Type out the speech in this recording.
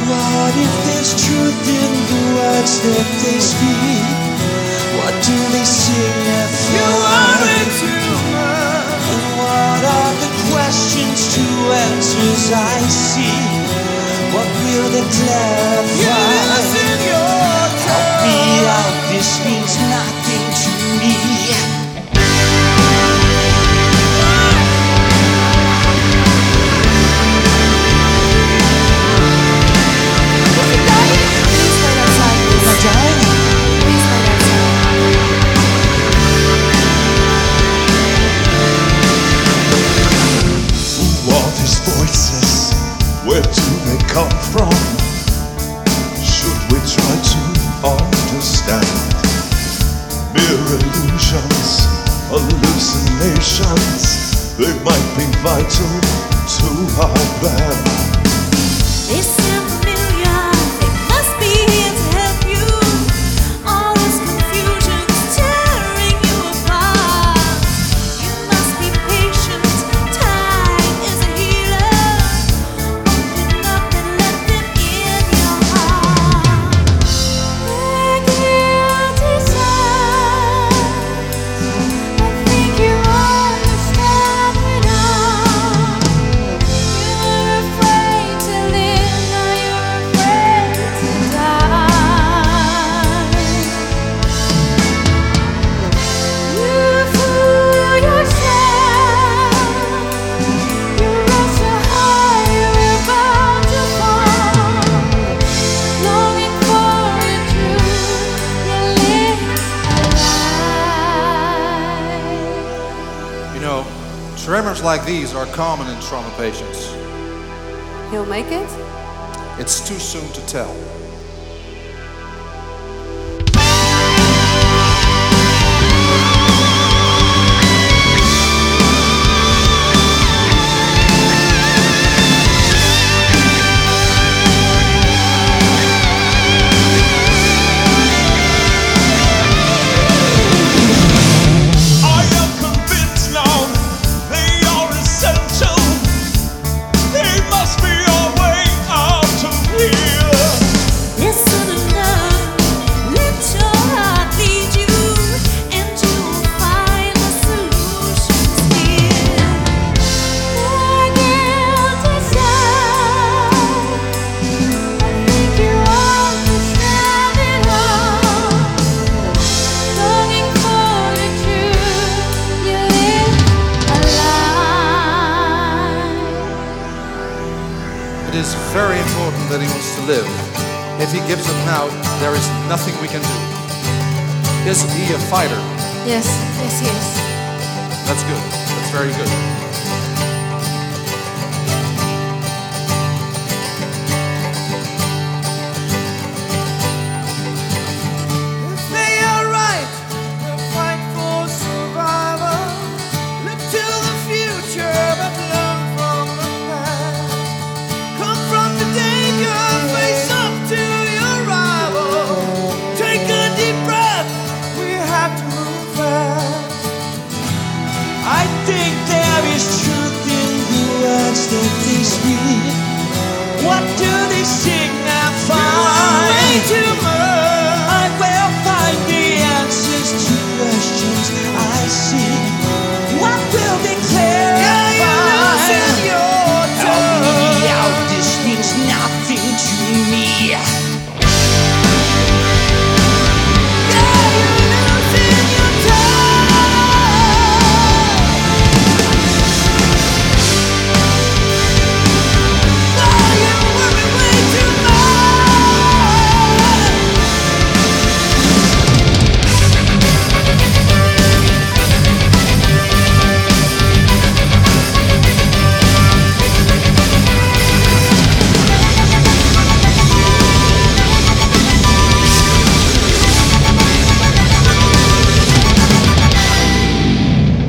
What if there's truth in the words that they speak? What do they sing after? You are it too much. And what are the questions to answers I see? What will they clarify? Help me out, this means nothing to me. Where do they come from? Should we try to understand? Mere illusions, hallucinations, they might be vital to our plan. They sound familiar, they must be here to help you. All this confusion's tearing you apart. You must be patient, time is a healer. Open up and let them in your heart. Their guilty signs, I think you understand me now. You're afraid to live, now you're afraid to die. You fool yourself. You run so high, you're about to fall. Longing for the truth, you live a lie. You know, tremors like these are common in trauma patients. He'll make it? It's too soon to tell. I am convinced now they are essential. They must be our way out of here. Listen enough, let your heart lead you, and you will find the solutions here. Their guilty side, I think you understand it all. Longing for the truth, you live a lie. It is very important that he wants to live. If he gives up now, there is nothing we can do. Is he a fighter? Yes, yes, yes. That's good. That's very good.